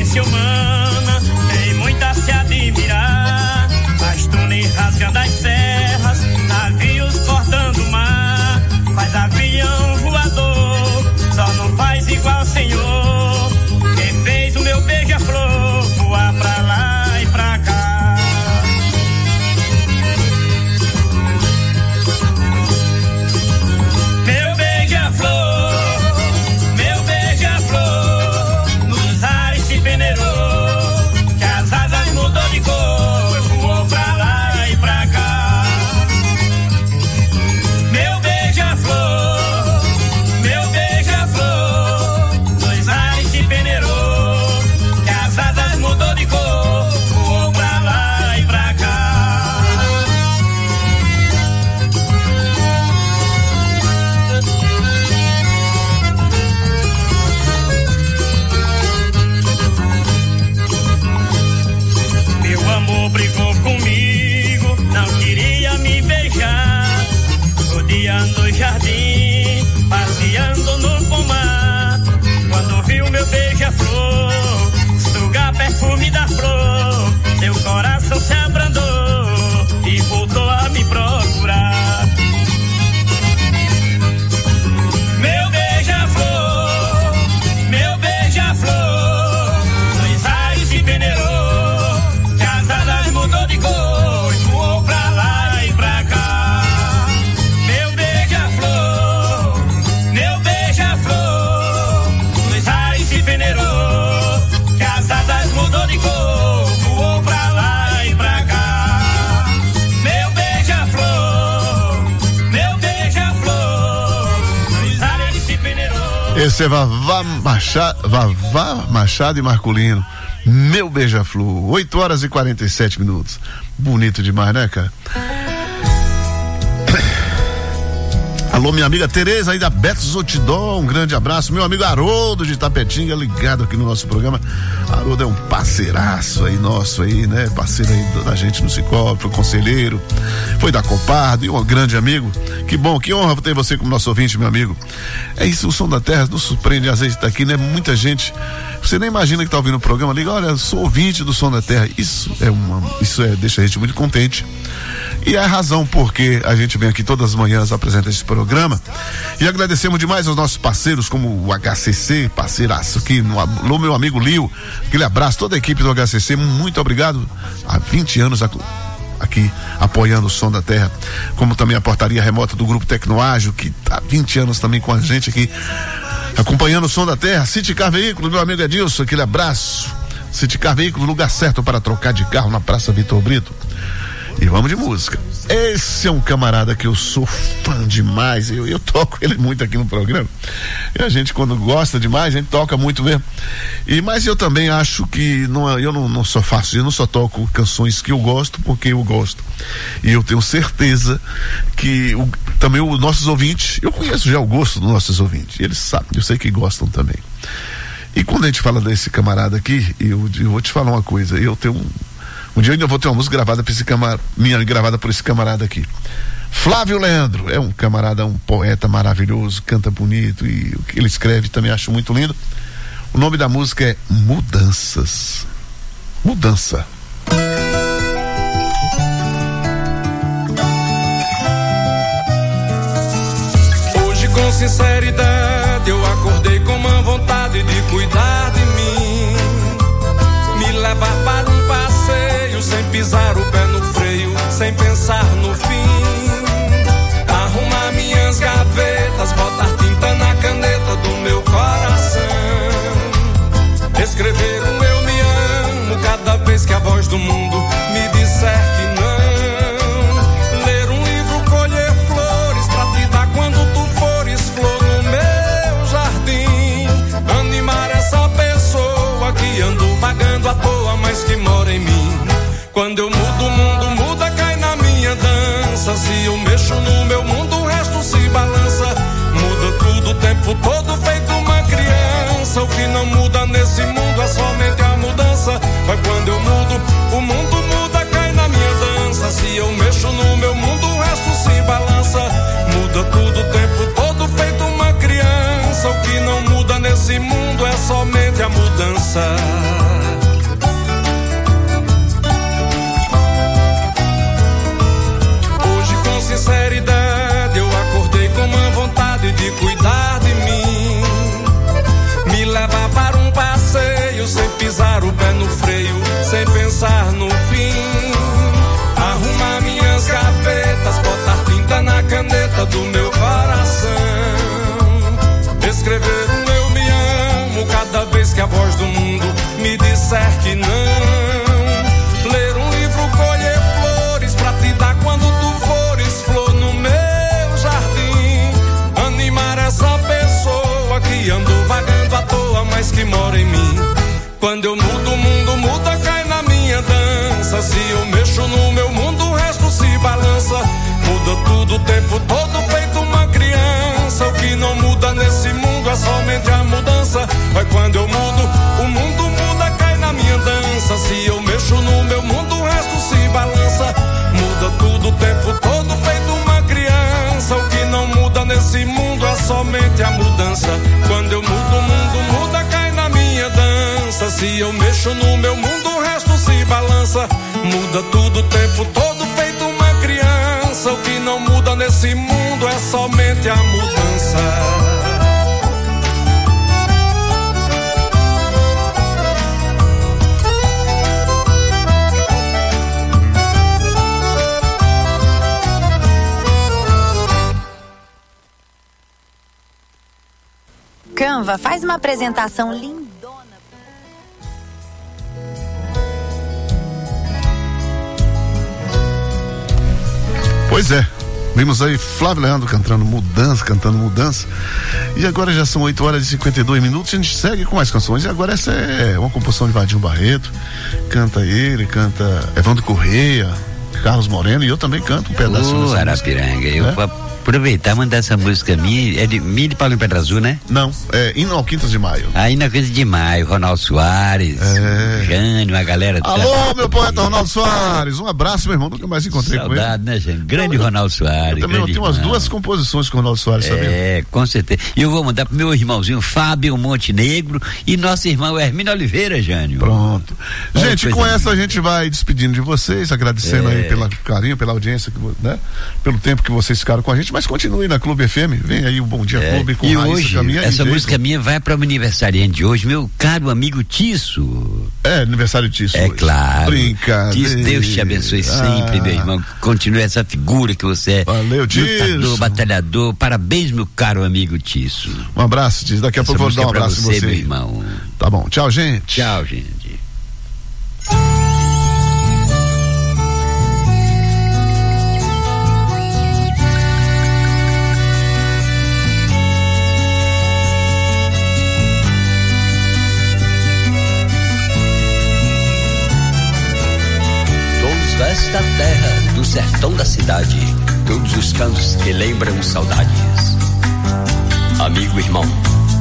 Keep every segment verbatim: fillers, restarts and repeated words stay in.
inteligência humana tem muito a se admirar. Faz túneis rasgando as serras, navios cortando o mar. Faz avião voador, só não faz igual o Senhor. Quem fez o meu beija-flor voar pra lá e pra cá. Meu beija-flor, meu beija-flor, nos ares se peneirou, que as asas mudou de cor, voou pra lá e pra cá. Meu beija-flor, meu beija-flor, nos ares se peneirou, que as asas mudou de cor, voou pra lá e pra cá. Meu amor brigou comigo, não queria me beijar. Rodeando o jardim, passeando no pomar. Quando viu meu beija-flor sugar perfume da flor, seu coração se abrandou e voltou a me procurar. Meu beija-flor, meu beija-flor, nos ares se peneirou, que as asas mudou de cor e voou pra lá e pra cá. Meu beija-flor, meu beija-flor, nos ares se peneirou, que as asas mudou de cor, voou pra lá e pra cá. Meu beija-flor, meu beija-flor, nos ares se peneirou. Esse é Vavá Machado, Vavá Machado e Marculino. Meu beija-flor, oito horas e quarenta e sete minutos. Bonito demais, né, cara? Alô, minha amiga Tereza aí da Beto Zotidó, um grande abraço. Meu amigo Haroldo de Tapetinga, ligado aqui no nosso programa. Haroldo é um parceiraço aí nosso aí, né? Parceiro aí da gente no Cicobi, foi conselheiro, foi da Copardo e um grande amigo. Que bom, que honra ter você como nosso ouvinte, meu amigo. É isso, o Som da Terra nos surpreende, às vezes tá aqui, né? Muita gente, você nem imagina que tá ouvindo o programa, liga, olha, eu sou ouvinte do Som da Terra. Isso é uma, isso é, deixa a gente muito contente. E é a razão porque a gente vem aqui todas as manhãs apresentar esse programa. E agradecemos demais aos nossos parceiros, como o H C C, parceiraço aqui, no, no meu amigo Lio, aquele abraço, toda a equipe do H C C, muito obrigado. Há vinte anos aqui apoiando o Som da Terra, como também a portaria remota do Grupo Tecnoágil, que há vinte anos também com a gente aqui, acompanhando o Som da Terra. Citicar Veículos, meu amigo Edilson, aquele abraço. Citicar Veículos, lugar certo para trocar de carro na Praça Vitor Brito. E vamos de música. Esse é um camarada que eu sou fã demais. Eu, eu toco ele muito aqui no programa. E a gente, quando gosta demais, a gente toca muito mesmo. E, mas eu também acho que não, eu não, não só faço, eu não só toco canções que eu gosto porque eu gosto. E eu tenho certeza que o, também os nossos ouvintes, eu conheço já o gosto dos nossos ouvintes. Eles sabem, eu sei que gostam também. E quando a gente fala desse camarada aqui, eu, eu vou te falar uma coisa. Eu tenho um. Um dia eu ainda vou ter uma música gravada por esse camarada, minha gravada por esse camarada aqui. Flávio Leandro, é um camarada, um poeta maravilhoso, canta bonito e o que ele escreve também acho muito lindo. O nome da música é Mudanças. Mudança. Hoje com sinceridade eu acordei com uma vontade de cuidar de mim, me levar para um passeio sem pisar o pé no freio, sem pensar no fim, arrumar minhas gavetas, botar tinta na caneta do meu coração, escrever o eu me amo cada vez que a voz do mundo me disser que não, ler um livro, colher flores pra te dar quando tu fores flor no meu jardim, animar essa pessoa que ando vagando à toa, mas que mora em mim. Quando eu mudo, o mundo muda, cai na minha dança. Se eu mexo no meu mundo, o resto se balança. Muda tudo o tempo todo, feito uma criança. O que não muda nesse mundo é somente a mudança. Mas quando eu mudo, o mundo muda, cai na minha dança. Se eu mexo no meu mundo, o resto se balança. Muda tudo o tempo todo, feito uma criança. criança. O que não muda nesse mundo é somente a mudança. Hoje com sinceridade eu acordei com uma vontade de cuidar de mim, me levar para um passeio sem pisar o pé no freio, sem pensar no fim, arrumar minhas gavetas, botar tinta na caneta do meu coração, escrever um eu me amo cada vez que a voz do mundo me disser que não, ler um livro, colher flores pra te dar quando tu fores flor no meu jardim, animar essa pessoa que andou vagando à toa, mas que mora em mim. Quando eu mudo, o mundo muda, cai na minha dança. Se eu mexo no meu mundo, o resto se balança. Muda tudo o tempo todo, feito uma criança. O que não muda nesse mundo é somente a mudança. Mas quando eu mudo, o mundo muda, cai na minha dança. Se eu mexo no meu mundo, o resto se balança. Muda tudo o tempo todo, feito uma criança. O que não muda nesse mundo é somente a mudança. Quando eu mudo, o mundo muda, cai na minha dança. Se eu mexo no meu mundo, o resto se balança. Muda tudo o tempo todo, feito uma criança. O que não muda nesse mundo é somente a mudança. Canva, faz uma apresentação lindona. Pois é, vimos aí Flávio Leandro cantando Mudança, cantando Mudança. E agora já são oito horas e cinquenta e dois minutos. A gente segue com mais canções. E agora essa é uma composição de Vadinho Barreto. Canta ele, canta Evandro Correia, Carlos Moreno, e eu também canto um pedaço. Ô, Arapiranga, eu vou aproveitar e mandar essa música minha. É de Mili Paulinho Pedra Azul, né? Não, é Hino ao Quintas de Maio. Aí na Quintas de Maio, Ronaldo Soares, é. Jânio, a galera. Alô, meu poeta Ronaldo Soares, um abraço, meu irmão, nunca mais encontrei Saudade, com ele. Saudade, né, gente? Grande eu, Ronaldo Soares. Eu também eu tenho umas duas composições com o Ronaldo Soares, sabe? É, com certeza. E eu vou mandar pro meu irmãozinho Fábio Montenegro e nosso irmão Hermínio Oliveira, Jânio. Pronto. Gente, com essa a gente vai despedindo de vocês, agradecendo é. aí pelo carinho, pela audiência, né? Pelo tempo que vocês ficaram com a gente, mas continue na Clube F M, vem aí o Bom Dia é. Clube com e Raíssa hoje, Caminha essa e música Jason. minha vai para o aniversariante de hoje, meu caro amigo Tisso. É, aniversário Tisso É hoje. Claro. Brincadeira. Tisso, Deus te abençoe sempre, ah. meu irmão. Continue essa figura que você é. Valeu, Tisso. Lutador, batalhador. Parabéns, meu caro amigo Tisso. Um abraço, Tisso. Daqui a pouco eu vou dar um abraço em você, meu irmão. Tá bom. Tchau, gente. Tchau, gente. Esta terra do sertão da cidade, todos os cantos que lembram saudades. Amigo, irmão.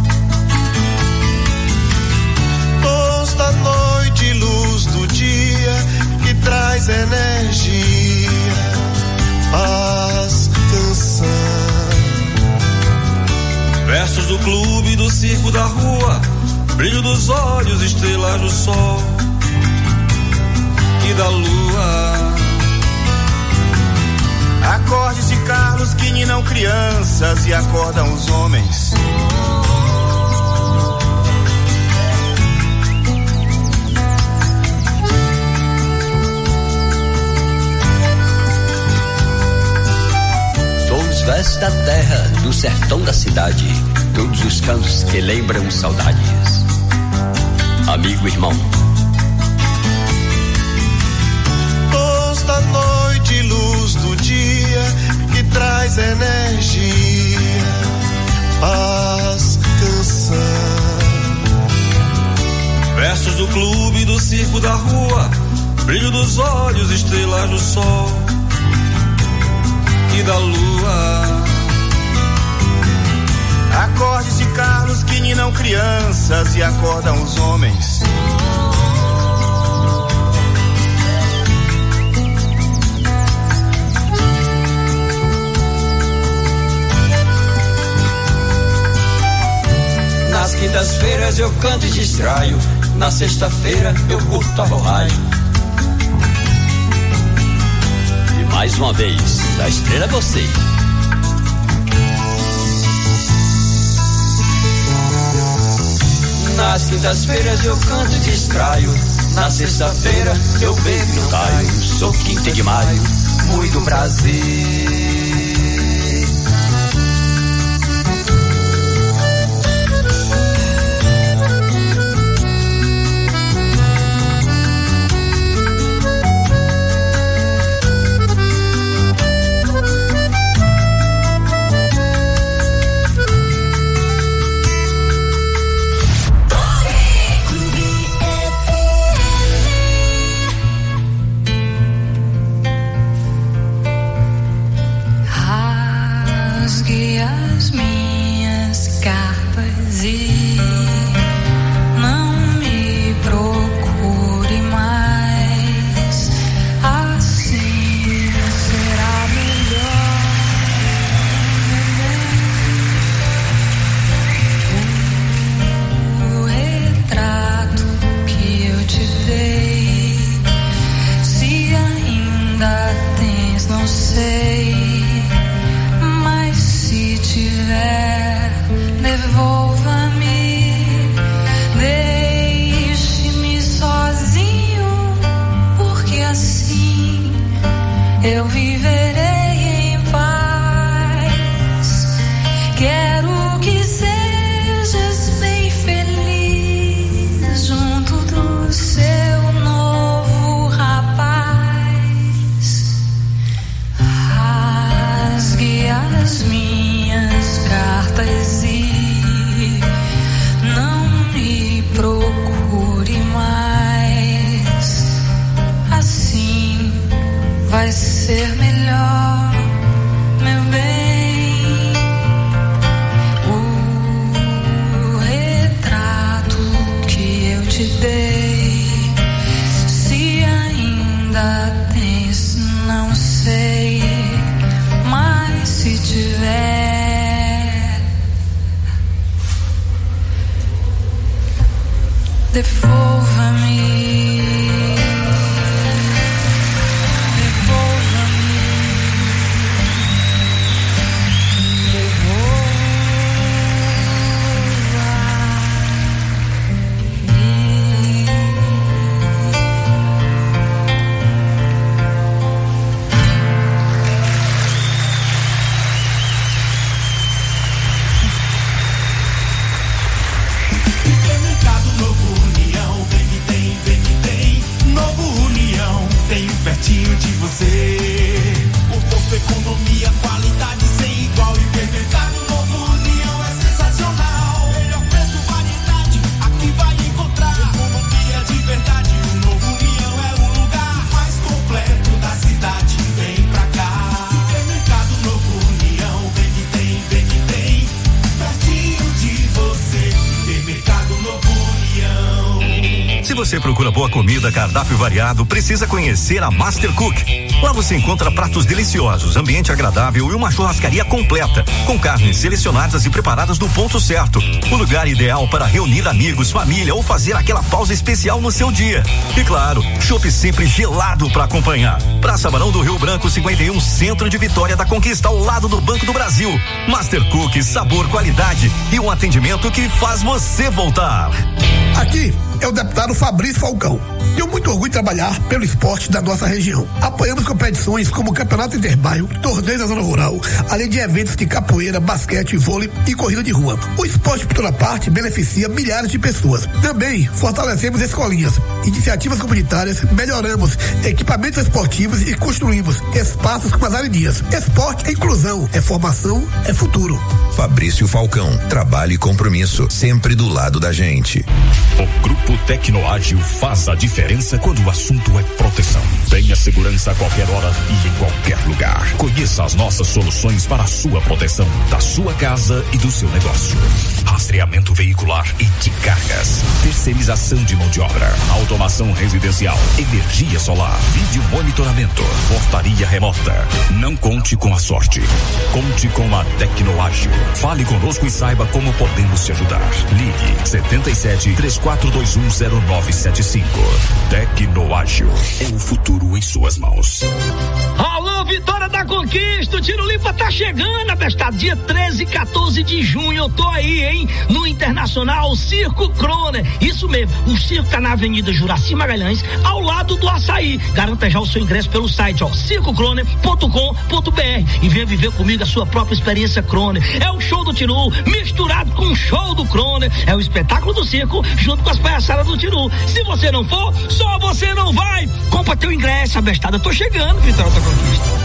Luz da noite, luz do dia, que traz energia, paz, canção. Versos do clube, do circo, da rua, brilho dos olhos, estrelas do sol e da lua. Acordes de Carlos que ninam crianças e acordam os homens. Sons desta terra do sertão da cidade, todos os cantos que lembram saudades. Amigo, irmão. Da noite, luz do dia, que traz energia, paz, canção. Versos do clube, do circo, da rua, brilho dos olhos, estrelas do sol e da lua. Acordes de Carlos que ninam crianças e acordam os homens. quintas-feiras eu canto e distraio, na sexta-feira eu curto o rádio. E mais uma vez, a estrela é você. Nas quintas-feiras eu canto e distraio, na sexta-feira eu bebo e não caio. Sou quinta de maio, muito prazer. Você procura boa comida, cardápio variado, precisa conhecer a Master Cook. Lá você encontra pratos deliciosos, ambiente agradável e uma churrascaria completa, com carnes selecionadas e preparadas no ponto certo. O lugar ideal para reunir amigos, família ou fazer aquela pausa especial no seu dia. E claro, chopp sempre gelado para acompanhar. Praça Barão do Rio Branco cinquenta e um, Centro de Vitória da Conquista, ao lado do Banco do Brasil. Master Cook, sabor, qualidade e um atendimento que faz você voltar. Aqui é o deputado Fabrício Falcão. Tenho muito orgulho de trabalhar pelo esporte da nossa região. Apoiamos competições como o Campeonato Interbairro, torneios da Zona Rural, além de eventos de capoeira, basquete, vôlei e corrida de rua. O esporte, por toda parte, beneficia milhares de pessoas. Também fortalecemos escolinhas, iniciativas comunitárias, melhoramos equipamentos esportivos e construímos espaços com as arenias. Esporte é inclusão, é formação, é futuro. Fabrício Falcão, trabalho e compromisso, sempre do lado da gente. O Grupo Tecnoágil faz a diferença quando o assunto é proteção. Tenha segurança a qualquer hora e em qualquer lugar. Conheça as nossas soluções para a sua proteção, da sua casa e do seu negócio. A rastreamento veicular e de cargas, terceirização de mão de obra, automação residencial, energia solar, vídeo monitoramento, portaria remota. Não conte com a sorte, conte com a Tecnoágil. Fale conosco e saiba como podemos te ajudar. Ligue setenta e sete, três quatro dois um, zero nove sete cinco. Tecnoágil, é o futuro em suas mãos. Alô, Vitória da Conquista, o Tiro Limpa tá chegando, abestado, dia treze e quatorze de junho, eu tô aí, hein, no Internacional Circo Croner, isso mesmo, o circo tá na Avenida Juraci Magalhães, ao lado do Açaí. Garanta já o seu ingresso pelo site, ó, circo croner ponto com ponto b r e venha viver comigo a sua própria experiência Croner. É o show do Tiru misturado com o show do Croner, é o espetáculo do circo junto com as palhaçadas do Tiru. Se você não for, só você não vai. Compra teu ingresso, abestada, eu tô chegando, Vitória da Conquista.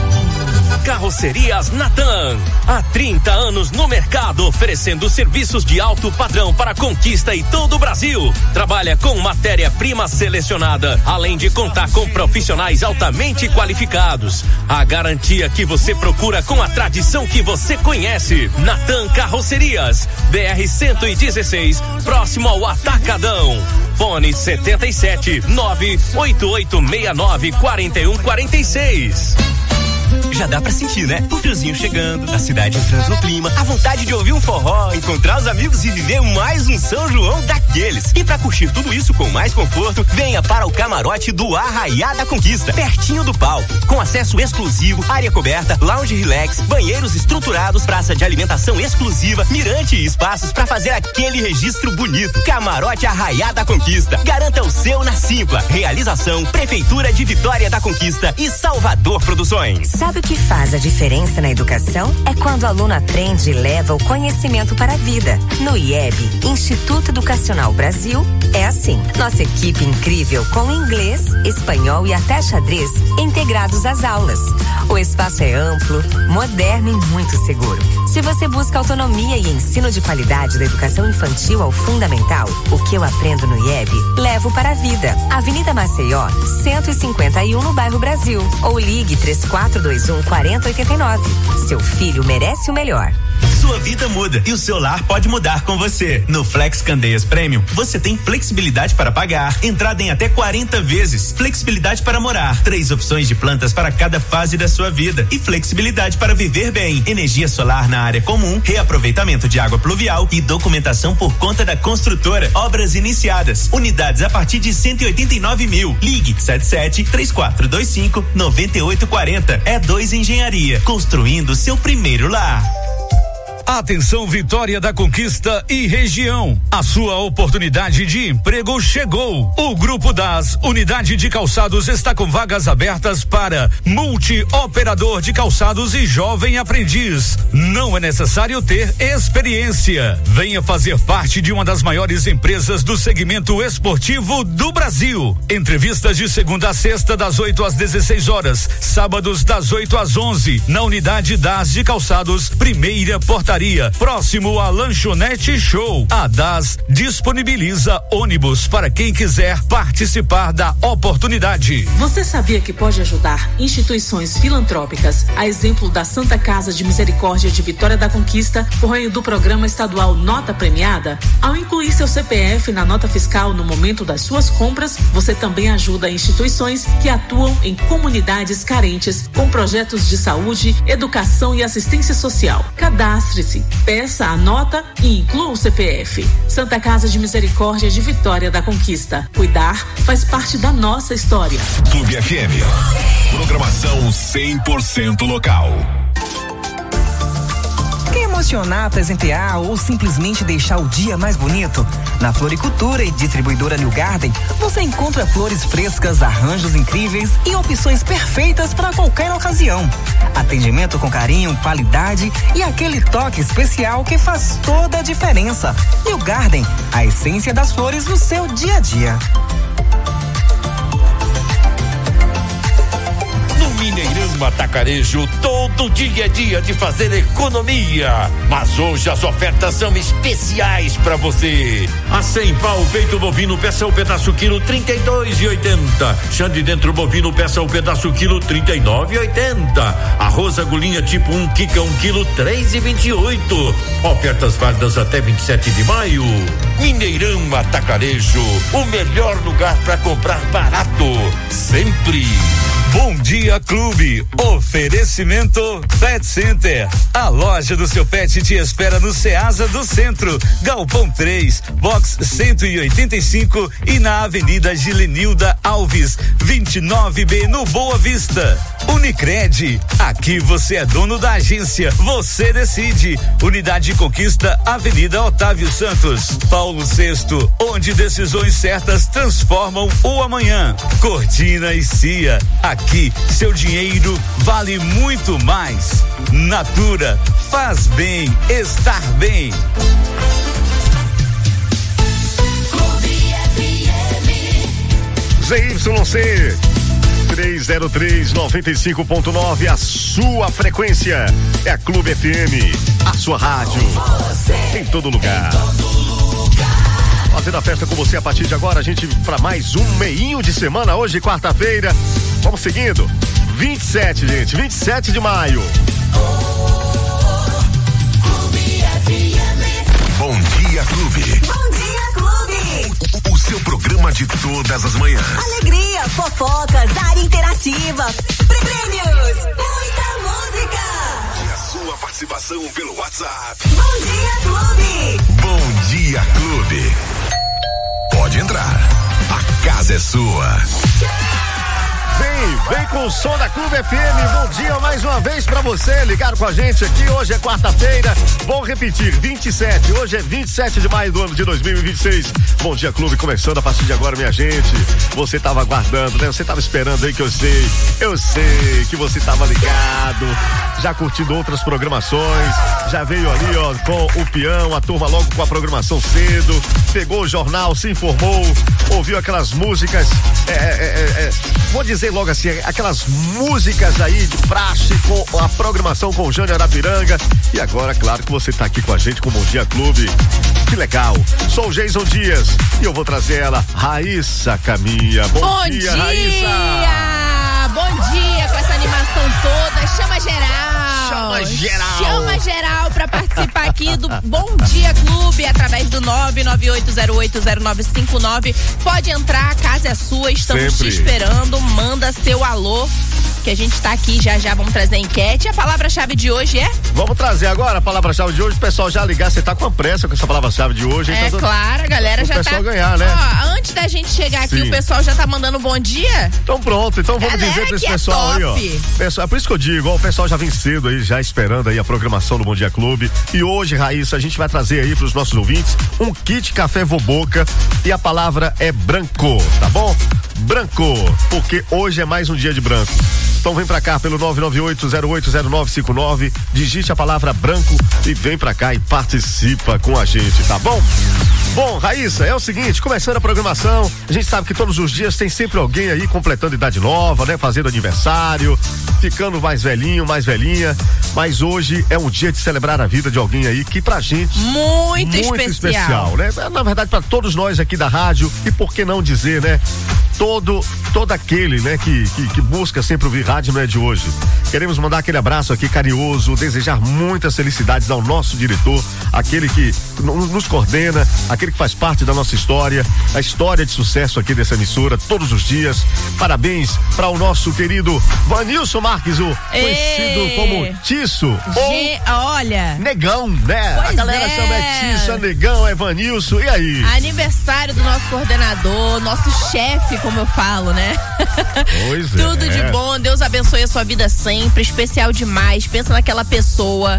Carrocerias Natan, há trinta anos no mercado, oferecendo serviços de alto padrão para Conquista e todo o Brasil. Trabalha com matéria-prima selecionada, além de contar com profissionais altamente qualificados. A garantia que você procura com a tradição que você conhece. Natan Carrocerias, B R cento e dezesseis, próximo ao Atacadão. Fone setenta e sete, nove oito oito seis nove, quatro um quatro seis. Já dá pra sentir, né? O friozinho chegando, a cidade entrando no clima, a vontade de ouvir um forró, encontrar os amigos e viver mais um São João daqueles. E pra curtir tudo isso com mais conforto, venha para o camarote do Arraiá da Conquista, pertinho do palco, com acesso exclusivo, área coberta, lounge relax, banheiros estruturados, praça de alimentação exclusiva, mirante e espaços pra fazer aquele registro bonito. Camarote Arraiá da Conquista. Garanta o seu na Simpla. Realização Prefeitura de Vitória da Conquista e Salvador Produções. Sabe o que faz a diferença na educação? É quando o aluno aprende e leva o conhecimento para a vida. No I E B, Instituto Educacional Brasil, é assim. Nossa equipe incrível com inglês, espanhol e até xadrez integrados às aulas. O espaço é amplo, moderno e muito seguro. Se você busca autonomia e ensino de qualidade da educação infantil ao fundamental, o que eu aprendo no I E B, levo para a vida. Avenida Maceió, cento e cinquenta e um no bairro Brasil. Ou ligue três quatro dois um, quatro zero oito nove. Seu filho merece o melhor. Sua vida muda e o seu lar pode mudar com você. No Flex Candeias Premium, você tem flexibilidade para pagar, entrada em até quarenta vezes, flexibilidade para morar, três opções de plantas para cada fase da sua vida e flexibilidade para viver bem. Energia solar na área comum, reaproveitamento de água pluvial e documentação por conta da construtora. Obras iniciadas, unidades a partir de cento e oitenta e nove mil. Ligue sete sete, três quatro dois cinco, nove oito quatro zero. É dois Engenharia, construindo seu primeiro lar. Atenção, Vitória da Conquista e região. A sua oportunidade de emprego chegou. O Grupo das Unidade de Calçados está com vagas abertas para multi-operador de calçados e jovem aprendiz. Não é necessário ter experiência. Venha fazer parte de uma das maiores empresas do segmento esportivo do Brasil. Entrevistas de segunda a sexta, das oito às dezesseis horas. Sábados, das oito às onze, na Unidade das de Calçados, primeira portaria. Próximo à Lanchonete Show. A D A S disponibiliza ônibus para quem quiser participar da oportunidade. Você sabia que pode ajudar instituições filantrópicas, a exemplo da Santa Casa de Misericórdia de Vitória da Conquista, por meio do programa estadual Nota Premiada? Ao incluir seu C P F na nota fiscal no momento das suas compras, você também ajuda instituições que atuam em comunidades carentes com projetos de saúde, educação e assistência social. Cadastre-se, peça a nota e inclua o C P F. Santa Casa de Misericórdia de Vitória da Conquista. Cuidar faz parte da nossa história. Clube F M. Programação cem por cento local. Quer emocionar, presentear ou simplesmente deixar o dia mais bonito? Na Floricultura e Distribuidora New Garden, você encontra flores frescas, arranjos incríveis e opções perfeitas para qualquer ocasião. Atendimento com carinho, qualidade e aquele toque especial que faz toda a diferença. New Garden, a essência das flores no seu dia a dia. Mineirão Atacarejo, todo dia é dia de fazer economia, mas hoje as ofertas são especiais pra você. A cem pau peito bovino peça o pedaço quilo trinta e dois e oitenta. Chã de dentro bovino peça o pedaço quilo trinta e nove e oitenta. Arroz agulhinha tipo um quica um quilo três e vinte e oito. Ofertas válidas até vinte e sete de maio. Mineirão Atacarejo, o melhor lugar pra comprar barato, sempre. Bom Dia Clube, oferecimento Pet Center, a loja do seu pet te espera no Ceasa do Centro, Galpão três, box cento e oitenta e cinco e na Avenida Gilenilda Alves, vinte e nove B no Boa Vista. Unicred, aqui você é dono da agência, você decide. Unidade Conquista, Avenida Otávio Santos. Paulo Sexto, onde decisões certas transformam o amanhã. Cortina e Cia, aqui seu dinheiro vale muito mais. Natura, faz bem estar bem. Z Y C três zero três, noventa e cinco ponto nove, a sua frequência é a Clube F M, a sua rádio em todo lugar. Fazendo a festa com você a partir de agora, a gente para mais um meinho de semana, hoje quarta-feira. Vamos seguindo. vinte e sete, gente, vinte e sete de maio. Bom Dia Clube. Bom Dia Clube. O, o seu programa de todas as manhãs. Alegria, fofocas, área interativa, prêmios, muita música. E a sua participação pelo WhatsApp. Bom Dia Clube. Bom Dia Clube. Pode entrar. A casa é sua. Vem, vem com o som da Clube F M. Bom dia mais uma vez pra você, ligado com a gente aqui. Hoje é quarta-feira. Vou repetir, vinte e sete. Hoje é vinte e sete de maio do ano de dois mil e vinte e seis. Bom Dia Clube começando a partir de agora, minha gente. Você tava aguardando, né? Você tava esperando aí, que eu sei. Eu sei que você tava ligado, já curtindo outras programações. Já veio ali, ó, com o peão, a turma logo com a programação cedo. Pegou o jornal, se informou, ouviu aquelas músicas. É, é, é, é, vou dizer logo assim, aquelas músicas aí de praxe com a programação com o Jânio Arapiranga. E agora, claro que você tá aqui com a gente com o Bom Dia Clube. Que legal. Sou o Jason Dias e eu vou trazer ela, Raíssa Caminha. Bom, Bom dia, dia, Raíssa. Bom dia com essa animação toda. Chama geral. Chama geral. Chama geral pra participar aqui do Bom Dia Clube através do nove nove oito zero oito zero nove cinco nove. Pode entrar, a casa é sua, estamos Sempre. te esperando. Manda seu alô, que a gente tá aqui já já. Vamos trazer a enquete. A palavra-chave de hoje é? Vamos trazer agora a palavra-chave de hoje. O pessoal já ligar, você tá com a pressa com essa palavra-chave de hoje. É tá claro, a galera já tá. O pessoal ganhar, né? Ó, antes da gente chegar aqui, Sim. o pessoal já tá mandando bom dia. Então pronto, então vamos Galera dizer pra esse que é pessoal aí, ó. top. Pessoal, é por isso que eu digo, ó, o pessoal já vem cedo aí, já esperando aí a programação do Bom Dia Clube. E hoje, Raíssa, a gente vai trazer aí pros nossos ouvintes um kit café Voboca e a palavra é branco, tá bom? Branco, porque hoje é mais um dia de branco. Então vem pra cá pelo nove nove oito zero oito zero nove cinco nove, digite a palavra branco e vem pra cá e participa com a gente, tá bom? Bom, Raíssa, é o seguinte, começando a programação, a gente sabe que todos os dias tem sempre alguém aí completando idade nova, né? Fazendo aniversário, ficando mais velhinho, mais velhinha, mas hoje é um dia de celebrar a vida de alguém aí que pra gente muito, muito especial. especial, né? Na verdade, pra todos nós aqui da rádio, e por que não dizer, né? Todo, todo aquele, né, que, que, que busca sempre ouvir rádio, não é de hoje. Queremos mandar aquele abraço aqui carinhoso, desejar muitas felicidades ao nosso diretor, aquele que nos coordena, aquele que faz parte da nossa história, a história de sucesso aqui dessa emissora, todos os dias. Parabéns para o nosso querido Vanilson Marques, o conhecido Ei. como Tisso. Ge- olha. Negão, né? Pois a galera é. chama é Tisso, é Negão, é Vanilson, e aí? Aniversário do nosso coordenador, nosso chefe, como eu falo, né? Pois Tudo é. de bom, Deus abençoe a sua vida sempre, especial demais. Pensa naquela pessoa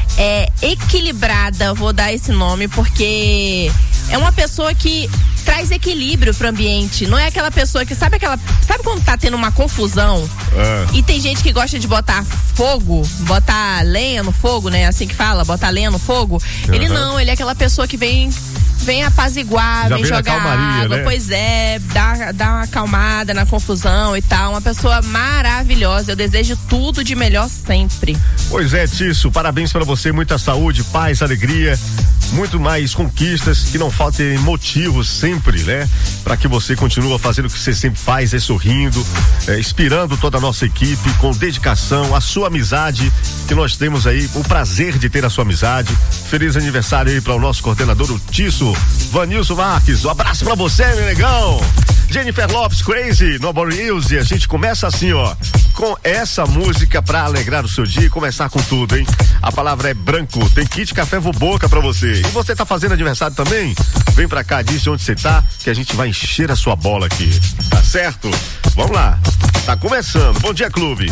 é, equilibrada, vou dar esse nome, porque é uma pessoa que traz equilíbrio pro ambiente. Não é aquela pessoa que, sabe aquela, sabe quando tá tendo uma confusão? É. E tem gente que gosta de botar fogo, botar lenha no fogo, né? Assim que fala, botar lenha no fogo. Uhum. Ele não, ele é aquela pessoa que vem vem apaziguar, Já vem vem na jogar calmaria, água, né? pois é, dá, dá uma acalmada na confusão e tal. Uma pessoa maravilhosa. Eu desejo tudo de melhor sempre. Pois é, Tício, parabéns pra você, muita saúde, paz, alegria, muito mais conquistas, que não faltem motivos sempre, né? Pra que você continue fazendo o que você sempre faz, é sorrindo, é, inspirando toda a nossa equipe, com dedicação, a sua amizade, que nós temos aí, o prazer de ter a sua amizade. Feliz aniversário aí para o nosso coordenador, o Tício Vanilson Marques. Um abraço pra você, meu negão. Jennifer Lopes, Crazy, Nobody News, e a gente começa assim, ó, com essa música pra alegrar o seu dia e começar com tudo, hein? A palavra é branco, tem kit café Vuboca pra você. E você tá fazendo aniversário também? Vem pra cá, diz de onde você tá, que a gente vai encher a sua bola aqui, tá certo? Vamos lá, tá começando, Bom Dia Clube.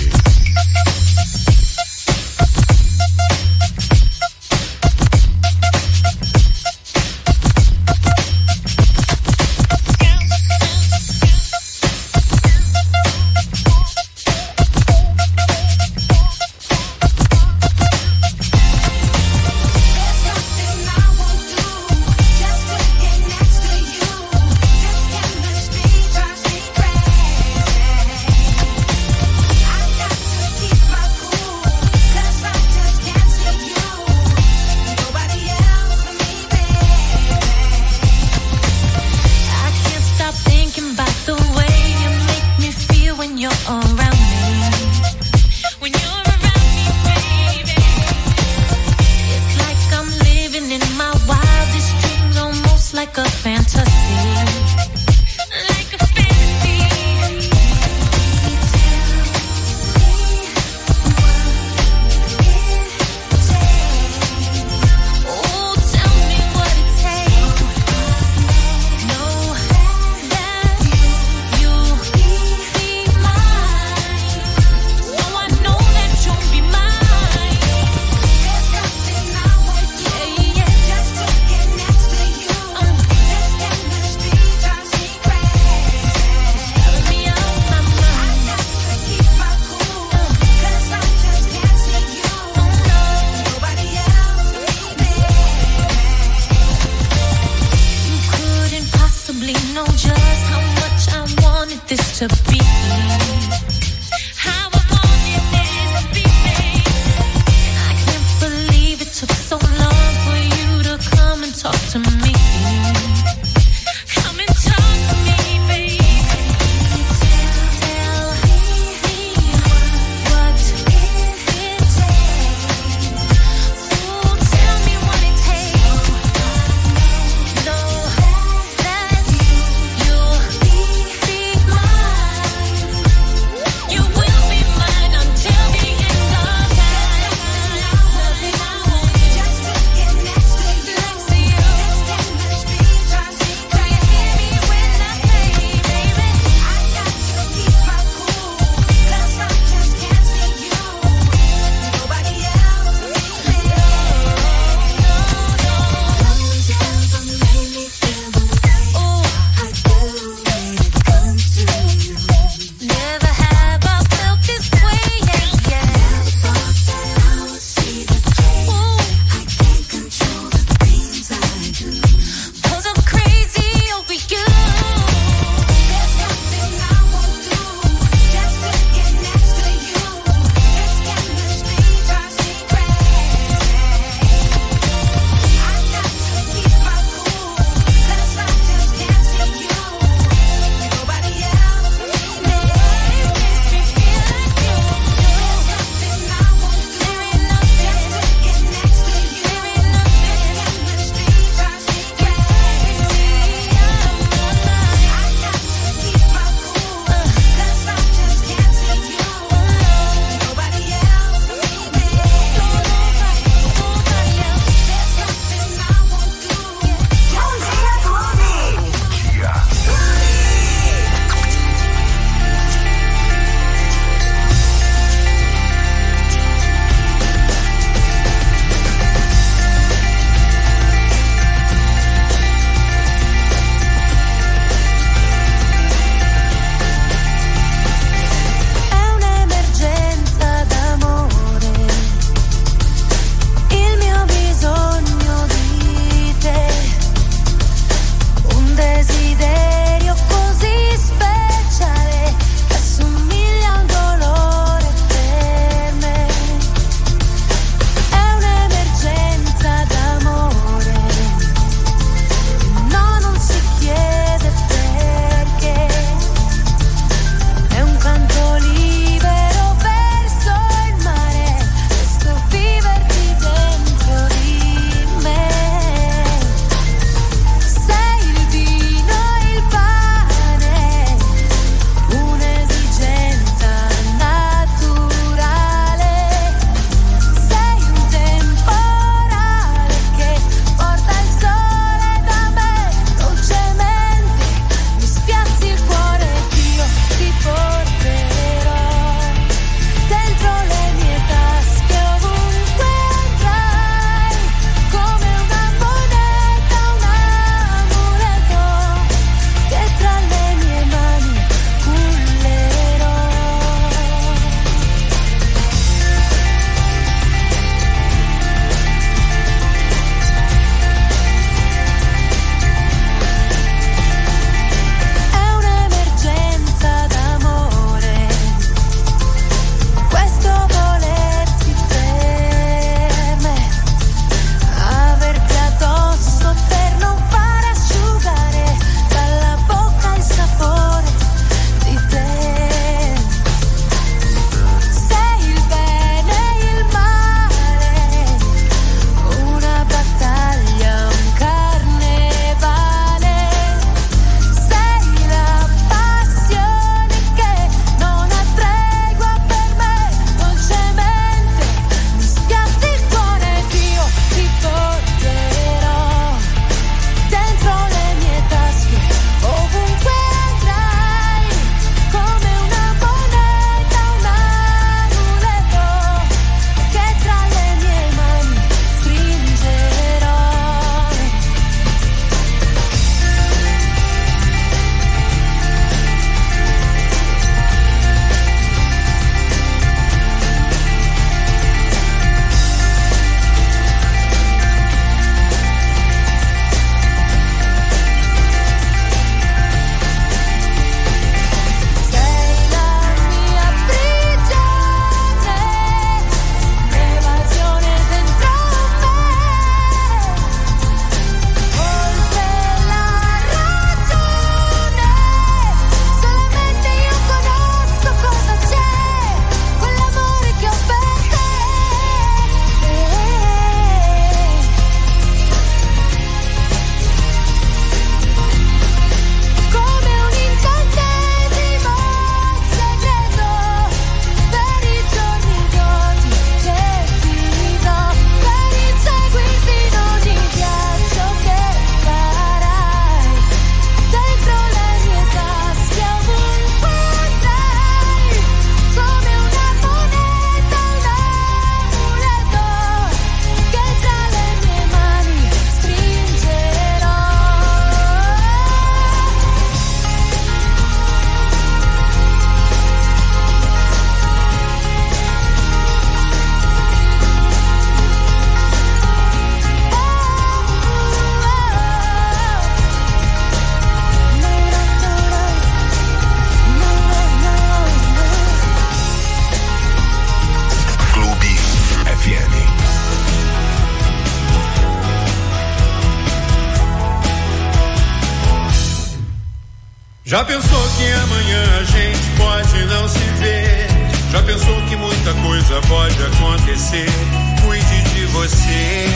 Já pensou que amanhã a gente pode não se ver? Já pensou que muita coisa pode acontecer? Cuide de você.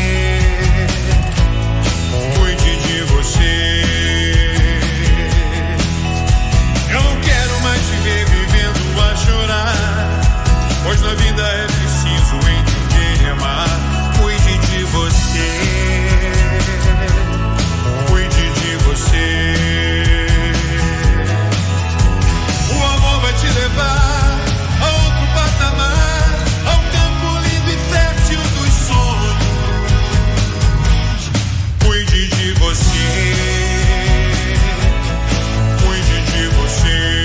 Cuide de você. Eu não quero mais te ver vivendo a chorar, pois na vida é preciso entender e amar. Cuide de você. Cuide de você. O amor vai te levar a outro patamar, ao campo lindo e fértil dos sonhos. Cuide de você. Cuide de você.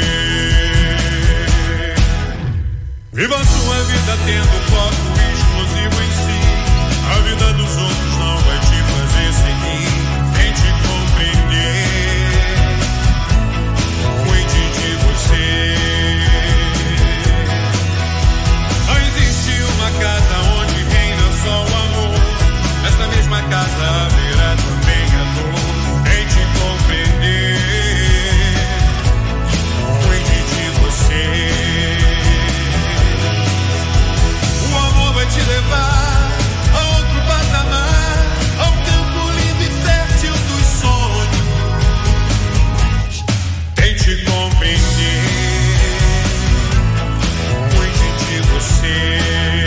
Viva a sua vida tendo foco exclusivo em si. A vida dos outros não vai te fazer seguir. Tente compreender. Cuide de você. Não existe uma casa onde reina só o amor. Nessa mesma casa haverá também a dor. Tente compreender. Cuide de você. O amor vai te levar a outro patamar, ao campo lindo e fértil dos sonhos. Tente compreender. Cuide de você.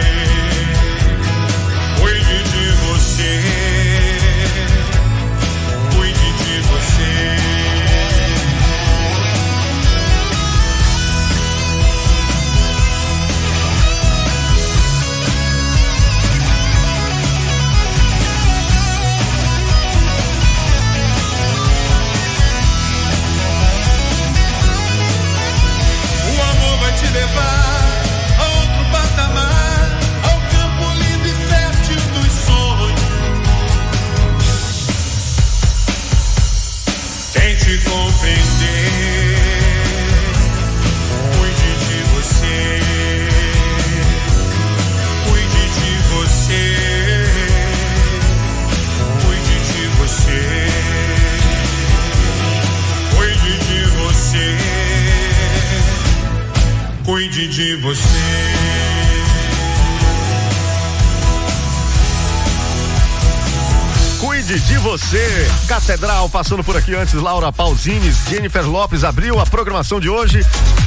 Cuide de você. Cuide de você. O amor vai te levar a outro patamar, ao campo lindo e fértil dos sonhos. Tente compreender. Cuide de você. Cuide de você. Cuide de você. Cuide de você. Cuide de você. Cuide de você. Catedral passando por aqui antes, Laura Pausini, Jennifer Lopes abriu a programação de hoje.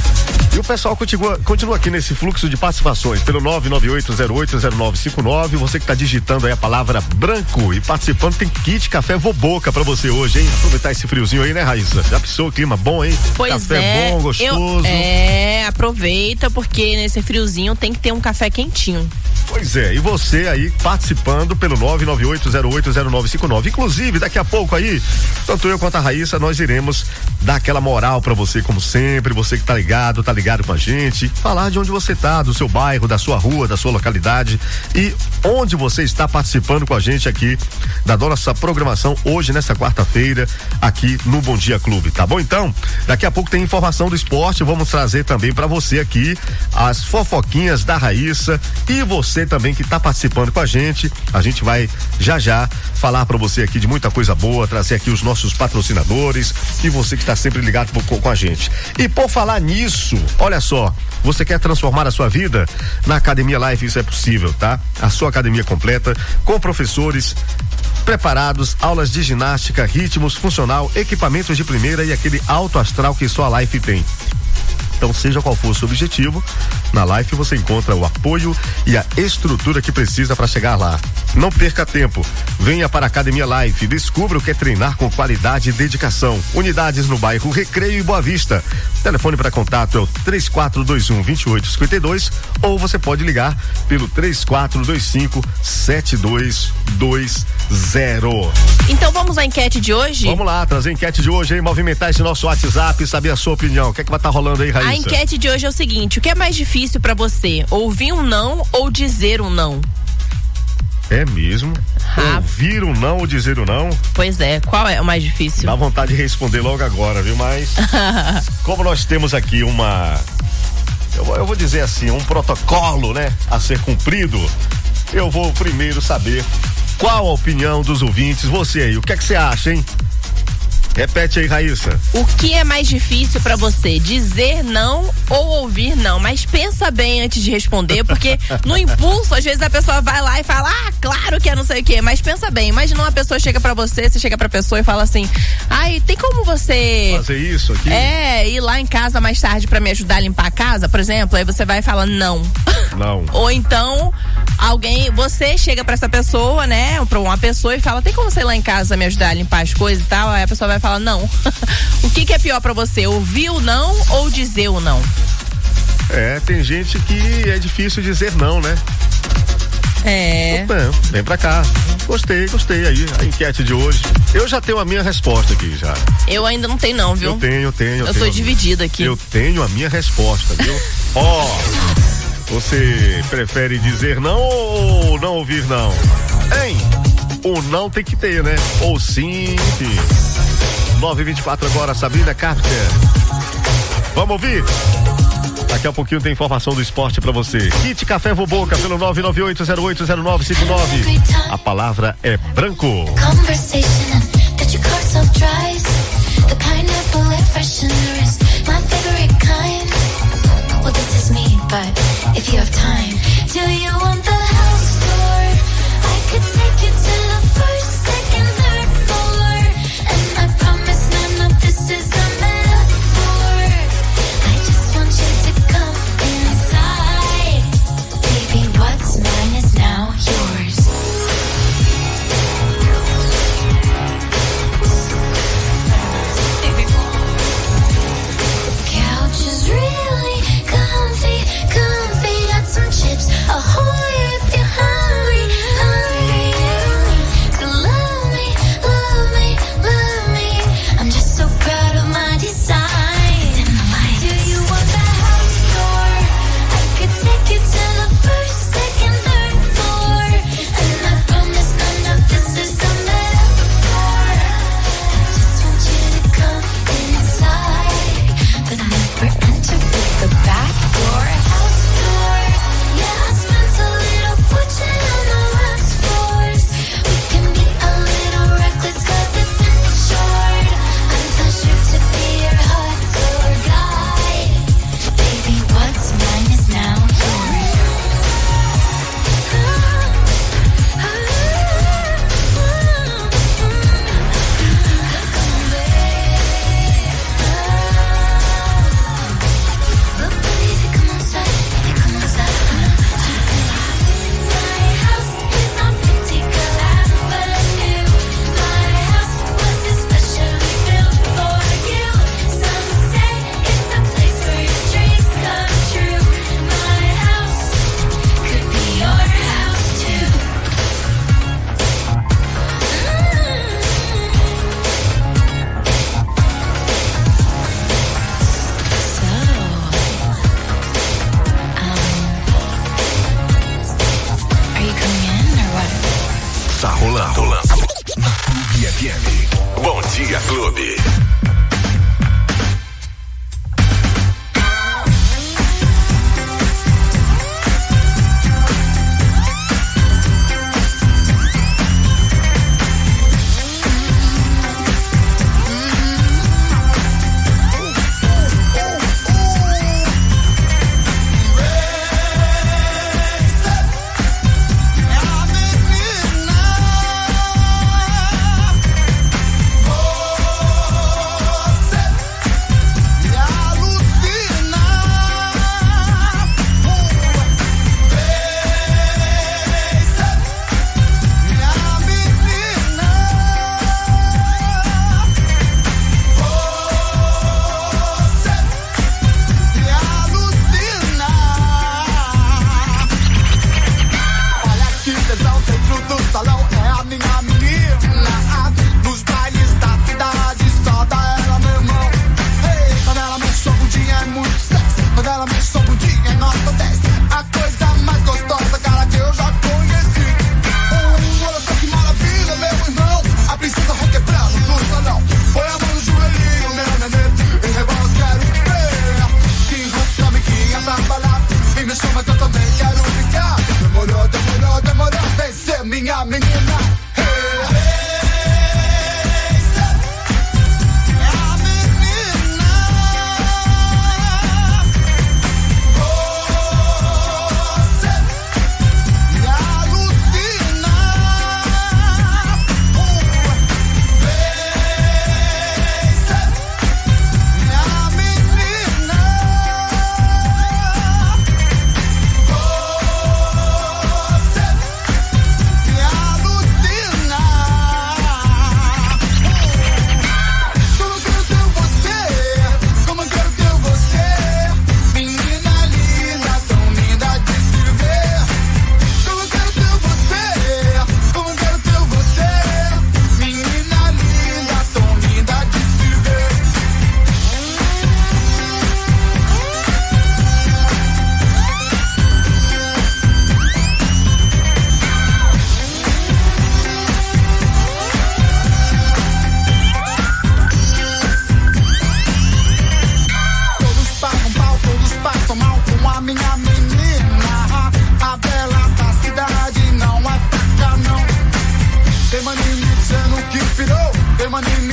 E o pessoal continua, continua aqui nesse fluxo de participações pelo nove nove oito zero oito zero nove cinco nove. Você que está digitando aí a palavra branco e participando, tem kit café Voboca pra você hoje, hein? Aproveitar esse friozinho aí, né, Raíssa? Já pensou, o clima bom, hein? Pois café é. bom, gostoso. Eu, é, aproveita, porque nesse friozinho tem que ter um café quentinho. Pois é, e você aí participando pelo nove nove oito zero oito zero nove cinco nove. Inclusive, daqui a pouco aí, tanto eu quanto a Raíssa, nós iremos dar aquela moral pra você, como sempre, você que tá ligado, tá ligado com a gente, falar de onde você tá, do seu bairro, da sua rua, da sua localidade e onde você está participando com a gente aqui da nossa programação hoje, nessa quarta-feira, aqui no Bom Dia Clube, tá bom? Então, daqui a pouco tem informação do esporte, vamos trazer também pra você aqui as fofoquinhas da Raíssa e você também que tá participando com a gente. A gente vai já já falar pra você aqui de muita coisa boa, trazer aqui os nossos patrocinadores e você que tá sempre ligado com, com a gente. E por falar nisso, olha só, você quer transformar a sua vida? Na Academia Life isso é possível, tá? A sua academia completa, com professores preparados, aulas de ginástica, ritmos, funcional, equipamentos de primeira e aquele alto astral que só a Life tem. Então, seja qual for o seu objetivo, na Life você encontra o apoio e a estrutura que precisa para chegar lá. Não perca tempo. Venha para a Academia Life. Descubra o que é treinar com qualidade e dedicação. Unidades no bairro Recreio e Boa Vista. Telefone para contato é o três quatro dois um, dois oito cinco dois ou você pode ligar pelo três quatro dois cinco, sete dois dois zero. Então vamos à enquete de hoje? Vamos lá, trazer a enquete de hoje, hein? Movimentar esse nosso WhatsApp, saber a sua opinião. O que é que vai estar tá rolando aí, Raíssa? A enquete de hoje é o seguinte: o que é mais difícil pra você? Ouvir um não ou dizer um não? É mesmo? Ah. Ouvir um não ou dizer um não? Pois é, qual é o mais difícil? Dá vontade de responder logo agora, viu? Mas como nós temos aqui uma, eu, eu vou dizer assim, um protocolo, né, a ser cumprido, eu vou primeiro saber qual a opinião dos ouvintes. Você aí, o que é que você acha, hein? Repete aí, Raíssa. O que é mais difícil pra você, dizer não ou ouvir não? Mas pensa bem antes de responder, porque no impulso, às vezes a pessoa vai lá e fala, ah, claro que é não sei o quê, mas pensa bem, imagina uma pessoa chega pra você, você chega pra pessoa e fala assim, ai, tem como você... fazer isso aqui? É, ir lá em casa mais tarde pra me ajudar a limpar a casa, por exemplo, aí você vai e fala não. Não. Ou então, alguém, você chega pra essa pessoa, né, pra uma pessoa e fala, tem como você ir lá em casa me ajudar a limpar as coisas e tal? Aí a pessoa vai falar não. O que que é pior pra você, ouvir o não ou dizer o não? É, tem gente que é difícil dizer não, né? É. Bem, vem pra cá. Gostei, gostei aí, a enquete de hoje. Eu já tenho a minha resposta aqui, já. Eu ainda não tenho não, viu? Eu tenho, eu tenho. Eu, eu tenho tô dividida aqui. Eu tenho a minha resposta, viu? Ó, oh, você prefere dizer não ou não ouvir não? Hein? O não tem que ter, né? Ou sim, enfim. nove e vinte e quatro agora, Sabrina Carpenter. Vamos ouvir? Daqui a pouquinho tem informação do esporte pra você. Kit Café Voboca pelo nove nove oito zero oito zero nove cinco nove. A palavra é branco.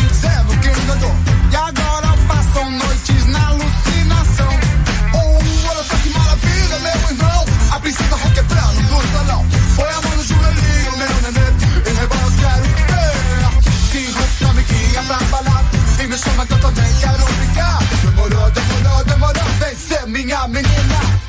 dizendo quem ganhou. E agora passam noites na alucinação. Oh, olha só que maravilha, meu irmão. A princesa requebrando no salão. Foi a mão do joelhinho, meu nenê. E rebola eu quero ver. Se enrosca, amiguinha, pra falar. E me chama que eu também quero ficar. Demorou, demorou, demorou. Vem ser minha menina.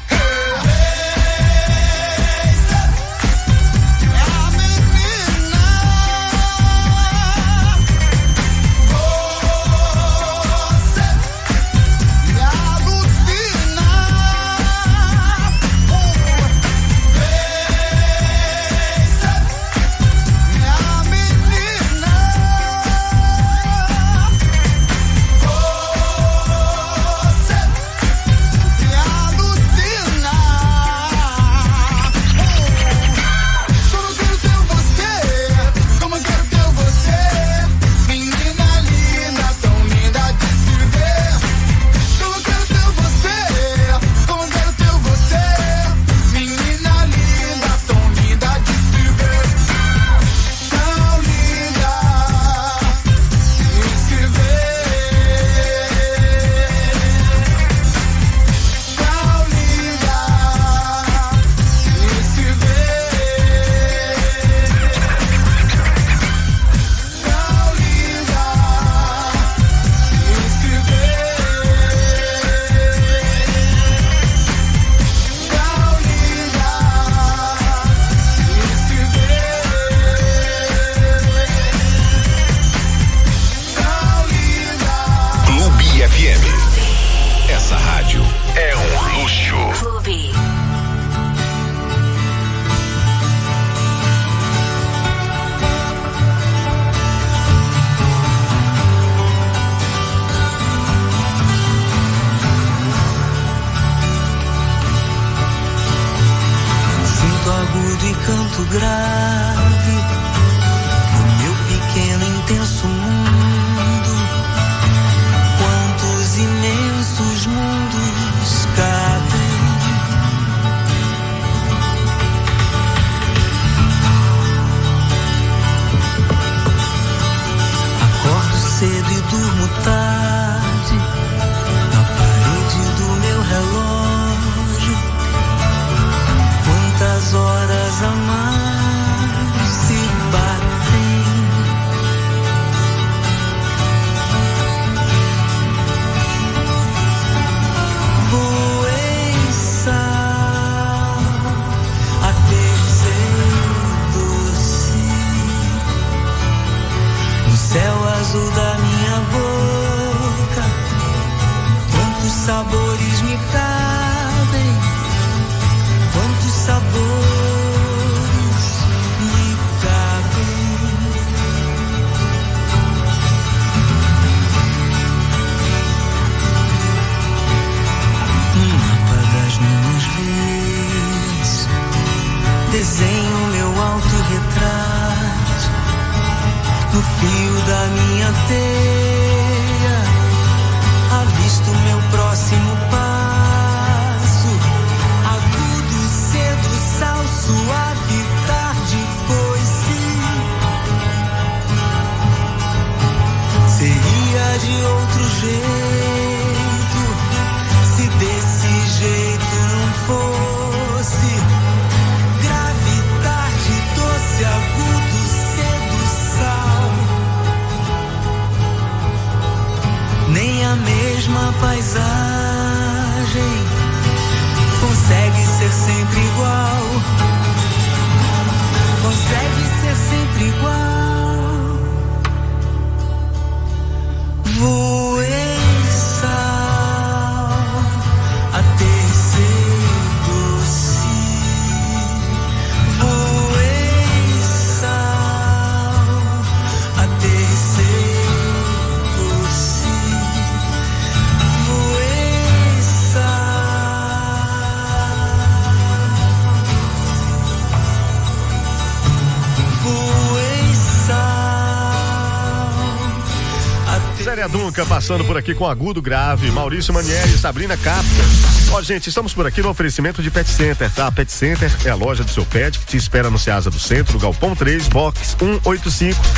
Dunca passando por aqui com Agudo Grave, Maurício Manieri, Sabrina Capta. Ó, gente, estamos por aqui no oferecimento de Pet Center, tá? Pet Center é a loja do seu pet que te espera no Ceasa do Centro, no Galpão três, box cento e oitenta e cinco.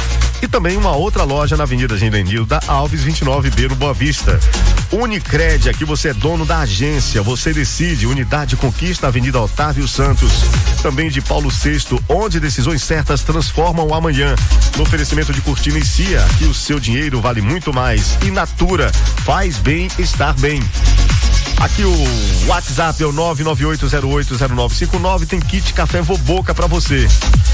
E também uma outra loja na Avenida Gendenilda Alves, vinte e nove B, no Boa Vista. Unicred, aqui você é dono da agência, você decide. Unidade Conquista, Avenida Otávio Santos. Também de Paulo sexto, onde decisões certas transformam o amanhã. No oferecimento de Cortina e Cia, aqui o seu dinheiro vale muito mais. E Natura, faz bem estar bem. Aqui o WhatsApp é o nove nove oito zero oito zero nove cinco nove, tem kit café Voboca pra você.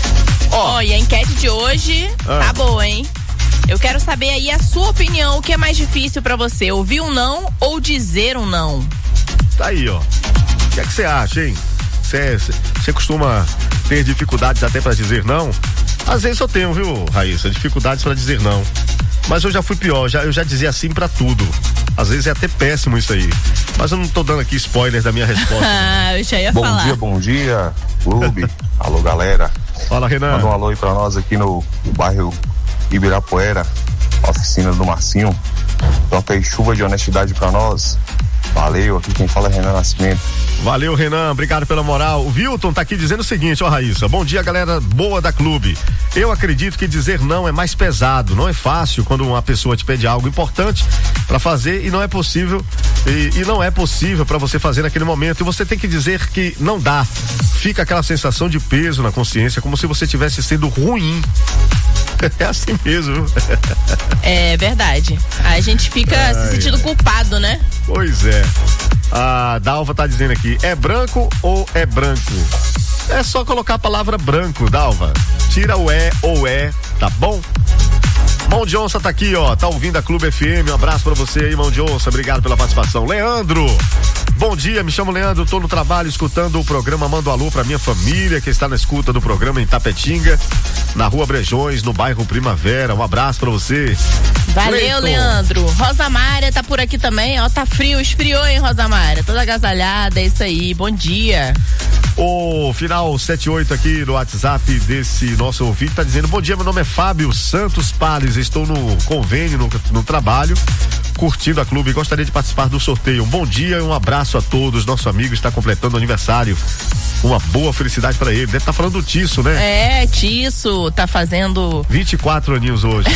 Ó, oh, e a enquete de hoje ah. tá boa, hein? Eu quero saber aí a sua opinião, o que é mais difícil pra você, ouvir um não ou dizer um não? Tá aí, ó. O que é que você acha, hein? Você costuma ter dificuldades até pra dizer não? Às vezes eu tenho, viu, Raíssa? Dificuldades pra dizer não. Mas eu já fui pior, já, eu já dizia sim pra tudo. Às vezes é até péssimo isso aí. Mas eu não tô dando aqui spoiler da minha resposta. Ah, eu já ia bom falar. Bom dia, bom dia, clube. Alô, galera. Fala, Renan. Manda um alô aí pra nós aqui no, no bairro Ibirapuera, oficina do Marcinho. Toca aí chuva de honestidade pra nós. Valeu, aqui quem fala é Renan Nascimento. Valeu, Renan, obrigado pela moral. O Wilton tá aqui dizendo o seguinte, ó, Raíssa, bom dia, galera boa da clube. Eu acredito que dizer não é mais pesado, não é fácil quando uma pessoa te pede algo importante pra fazer e não é possível, e, e não é possível pra você fazer naquele momento, e você tem que dizer que não dá. Fica aquela sensação de peso na consciência, como se você estivesse sendo ruim. É assim mesmo. É verdade. A gente fica ai, se sentindo ai. culpado, né? Pois é. A Dalva tá dizendo aqui, é branco ou é branco? É só colocar a palavra branco, Dalva. Tira o é ou é, tá bom? Mão de Onça tá aqui, ó, tá ouvindo a Clube F M, um abraço pra você aí, Mão de Onça, obrigado pela participação. Leandro, bom dia, me chamo Leandro, tô no trabalho escutando o programa, mando alô pra minha família que está na escuta do programa em Tapetinga, na Rua Brejões, no bairro Primavera, um abraço pra você. Valeu, Cleiton. Leandro. Rosamária tá por aqui também, ó, tá frio, esfriou, hein, Rosamária, toda agasalhada, é isso aí, bom dia. O final setenta e oito aqui no WhatsApp desse nosso ouvinte tá dizendo, bom dia, meu nome é Fábio Santos Pales, estou no convênio, no, no trabalho, curtindo a clube, gostaria de participar do sorteio. Um bom dia e um abraço a todos, nosso amigo está completando aniversário, uma boa felicidade para ele, deve estar tá falando do Tisso, né? É, Tisso, tá fazendo vinte e quatro aninhos hoje.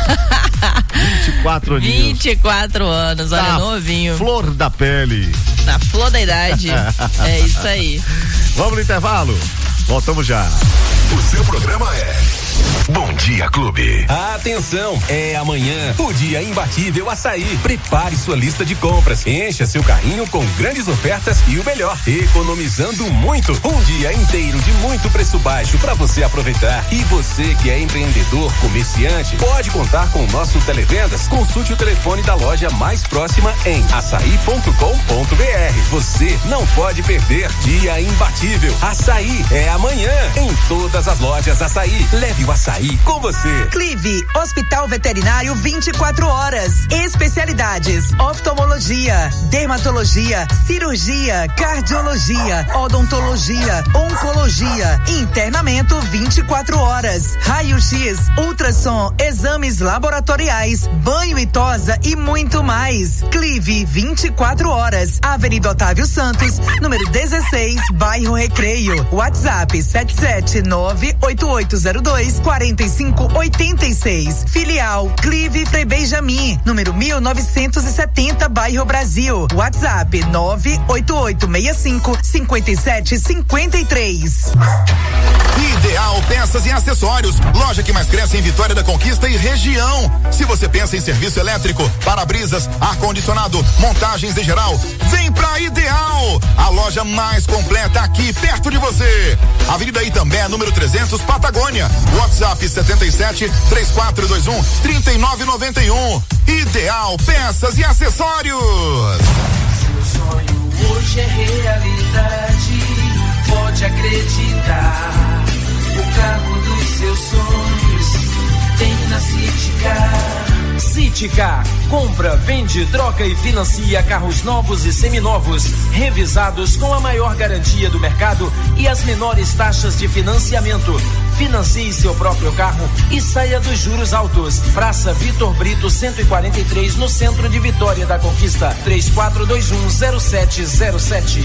vinte e quatro aninhos. vinte e quatro anos, olha, tá novinho. Flor da pele. Na flor da idade. É isso aí. Vamos no intervalo? Voltamos já. O seu programa é Bom Dia Clube. Atenção, é amanhã o dia imbatível Açaí. Prepare sua lista de compras, encha seu carrinho com grandes ofertas e o melhor, economizando muito. Um dia inteiro de muito preço baixo para você aproveitar. E você que é empreendedor, comerciante, pode contar com o nosso Televendas. Consulte o telefone da loja mais próxima em açaí ponto com ponto br. Você não pode perder. Dia imbatível Açaí é amanhã em todas as lojas Açaí. Leve o açaí com você. Clive, Hospital Veterinário vinte e quatro horas. Especialidades: oftalmologia, dermatologia, cirurgia, cardiologia, odontologia, oncologia, internamento vinte e quatro horas, raio-x, ultrassom, exames laboratoriais, banho e tosa e muito mais. Clive vinte e quatro horas. Avenida Otávio Santos, número dezesseis, bairro Recreio. WhatsApp sete sete nove oito oito zero dois quatro cinco oito seis. Filial Clive Frei Benjamin, número mil novecentos e setenta, bairro Brasil. WhatsApp nove oito oito seis cinco cinco sete cinco três. Ideal Peças e Acessórios, loja que mais cresce em Vitória da Conquista e região. Se você pensa em serviço elétrico, para-brisas, ar-condicionado, montagens em geral, vem pra Ideal, a loja mais completa aqui perto de você. Avenida Itambé, número trezentos, Patagônia. WhatsApp setenta e sete, três quatro dois um, trinta e nove noventa e um. Ideal Peças e Acessórios. Seu sonho hoje é realidade, pode acreditar. O carro dos seus sonhos tem na Citicar. Citicar, compra, vende, troca e financia carros novos e seminovos, revisados com a maior garantia do mercado e as menores taxas de financiamento. Financie seu próprio carro e saia dos juros altos. Praça Vitor Brito cento e quarenta e três, no centro de Vitória da Conquista. três quatro dois um zero sete zero sete.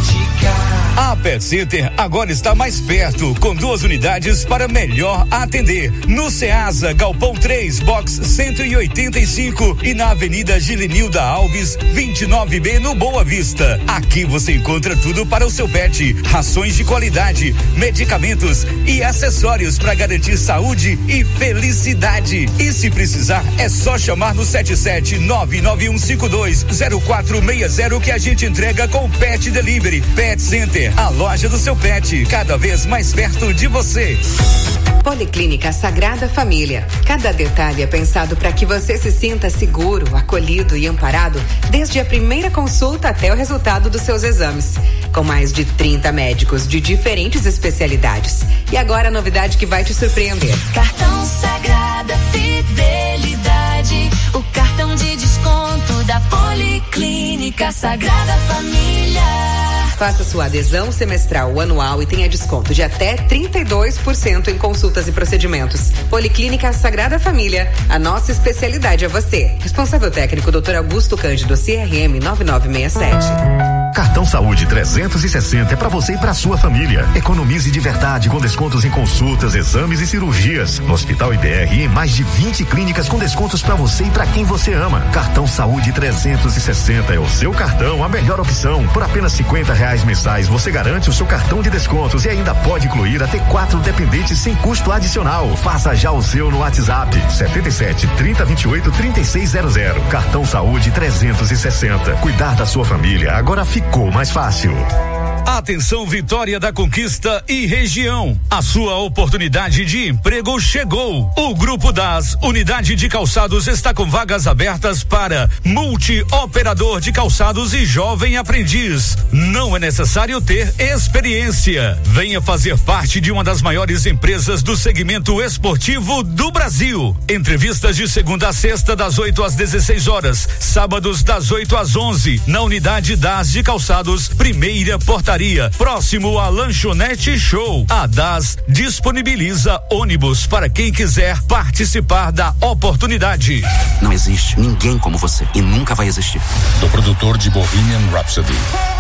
A Pet Center agora está mais perto, com duas unidades para melhor atender. No Ceasa, Galpão três, Box cento e oitenta e cinco e na Avenida Gilenilda Alves, vinte e nove B, no Boa Vista. Aqui você encontra tudo para o seu pet: rações de qualidade, medicamentos e acessórios para garantir saúde e felicidade. E se precisar, é só chamar no sete sete nove nove um cinco dois zero quatro seis zero que a gente entrega com Pet Delivery. Pet Center, a loja do seu pet, cada vez mais perto de você. Policlínica Sagrada Família. Cada detalhe é pensado para que você se sinta seguro, acolhido e amparado desde a primeira consulta até o resultado dos seus exames. Com mais de trinta médicos de diferentes especialidades. E agora a novidade que vai te surpreender. Cartão Sagrada Fidelidade, o cartão de desconto da Policlínica Sagrada Família. Faça sua adesão semestral ou anual e tenha desconto de até trinta e dois por cento em consultas e procedimentos. Policlínica Sagrada Família, a nossa especialidade é você. Responsável técnico doutor Augusto Cândido, C R M nove nove seis sete. Cartão Saúde trezentos e sessenta é para você e para sua família. Economize de verdade com descontos em consultas, exames e cirurgias. No Hospital I B R e em mais de vinte clínicas com descontos para você e para quem você ama. Cartão Saúde trezentos e sessenta é o seu cartão, a melhor opção. Por apenas cinquenta reais mensais você garante o seu cartão de descontos e ainda pode incluir até quatro dependentes sem custo adicional. Faça já o seu no WhatsApp setenta e sete, trinta, vinte e oito, trinta e seis zero zero. Cartão Saúde trezentos e sessenta. Cuidar da sua família agora ficou mais fácil. Atenção, Vitória da Conquista e região. A sua oportunidade de emprego chegou. O Grupo das Unidade de Calçados está com vagas abertas para multi-operador de calçados e jovem aprendiz. Não é necessário ter experiência. Venha fazer parte de uma das maiores empresas do segmento esportivo do Brasil. Entrevistas de segunda a sexta, das oito às dezesseis horas. Sábados, das oito às onze, na Unidade das de Calçados, primeira portaria. Próximo à Lanchonete Show. A D A S disponibiliza ônibus para quem quiser participar da oportunidade. Não existe ninguém como você e nunca vai existir. Do produtor de Bohemian Rhapsody.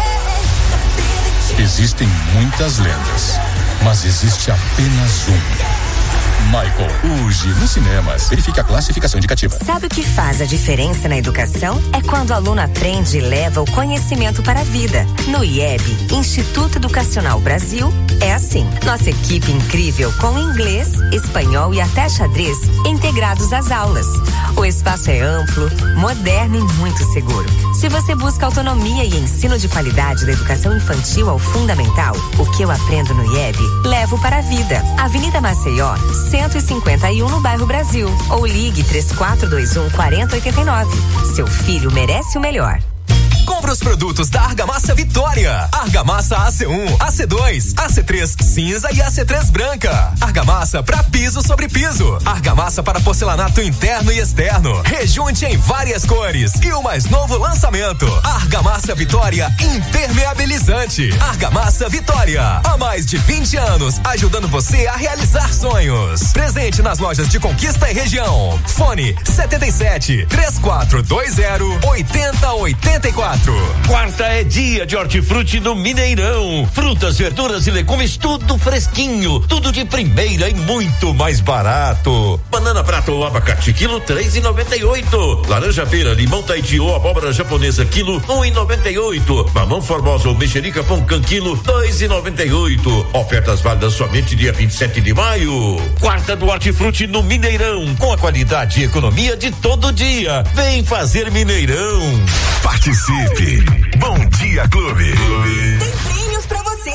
Existem muitas lendas, mas existe apenas um. Michael, hoje nos cinemas. Verifique a classificação indicativa. Sabe o que faz a diferença na educação? É quando o aluno aprende e leva o conhecimento para a vida. No I E B, Instituto Educacional Brasil, é assim. Nossa equipe incrível com inglês, espanhol e até xadrez integrados às aulas. O espaço é amplo, moderno e muito seguro. Se você busca autonomia e ensino de qualidade da educação infantil ao fundamental, o que eu aprendo no I E B, levo para a vida. Avenida Maceió, cento e cinquenta e um, no bairro Brasil. Ou ligue três quatro dois um, quatro zero oito nove. Seu filho merece o melhor. Compre os produtos da Argamassa Vitória. Argamassa A C um, A C dois, A C três cinza e A C três branca. Argamassa para piso sobre piso. Argamassa para porcelanato interno e externo. Rejunte em várias cores. E o mais novo lançamento, Argamassa Vitória Impermeabilizante. Argamassa Vitória, há mais de vinte anos, ajudando você a realizar sonhos. Presente nas lojas de Conquista e região. Fone setenta e sete, três quatro dois zero, oitenta oitenta e quatro. Quarta é dia de hortifruti no Mineirão. Frutas, verduras e legumes, tudo fresquinho, tudo de primeira e muito mais barato. Banana prata ou abacate, quilo três e noventa e oito. Laranja pera, limão Tahiti ou abóbora japonesa, quilo um e noventa e oito. Mamão formosa ou mexerica pão-can, quilo dois e noventa e oito. Ofertas válidas somente dia vinte e sete de maio. Quarta do hortifruti no Mineirão, com a qualidade e economia de todo dia. Vem fazer Mineirão. Participe. Bom Dia Clube. Tem prêmios pra você.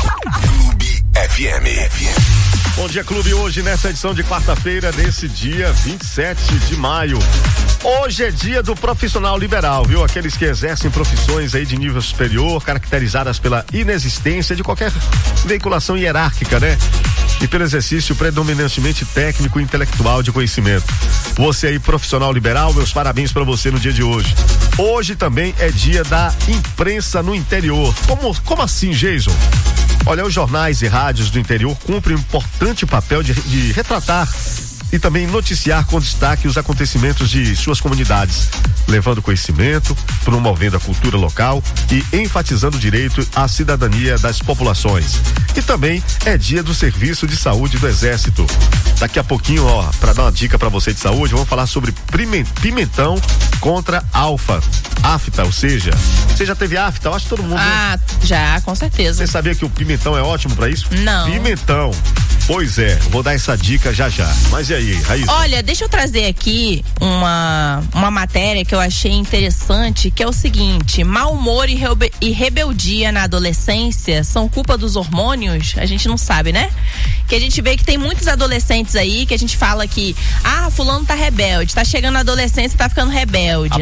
Clube F M. Bom Dia Clube, hoje nessa edição de quarta-feira, desse dia vinte e sete de maio. Hoje é dia do profissional liberal, viu? Aqueles que exercem profissões aí de nível superior, caracterizadas pela inexistência de qualquer veiculação hierárquica, né? E pelo exercício predominantemente técnico e intelectual de conhecimento. Você aí, profissional liberal, meus parabéns pra você no dia de hoje. Hoje também é dia da imprensa no interior. Como, como assim, Jason? Olha, os jornais e rádios do interior cumprem um importante papel de, de retratar e também noticiar com destaque os acontecimentos de suas comunidades, levando conhecimento, promovendo a cultura local e enfatizando o direito à cidadania das populações. E também é dia do Serviço de Saúde do Exército. Daqui a pouquinho, ó, para dar uma dica para você de saúde, vamos falar sobre pimentão contra alfa, afta, ou seja, você já teve afta? Eu acho que todo mundo. Ah, já, com certeza. Você sabia que o pimentão é ótimo para isso? Não. Pimentão. Pois é, vou dar essa dica já já. Mas e aí, Raíssa? Olha, deixa eu trazer aqui uma, uma matéria que eu achei interessante, que é o seguinte: mau humor e, rebe e rebeldia na adolescência são culpa dos hormônios? A gente não sabe, né? Que a gente vê que tem muitos adolescentes aí que a gente fala que, ah, fulano tá rebelde, tá chegando na adolescência e tá ficando rebelde,